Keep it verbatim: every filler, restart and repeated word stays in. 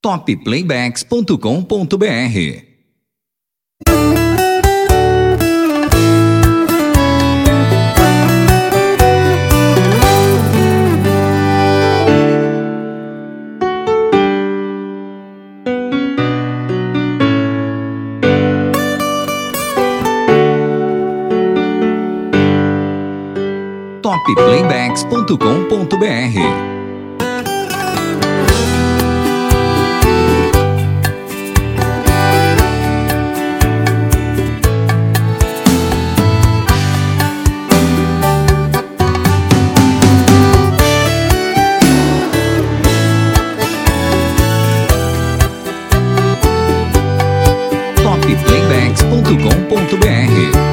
top playbacks ponto com ponto br. top playbacks ponto com ponto br. top playbacks ponto com ponto br.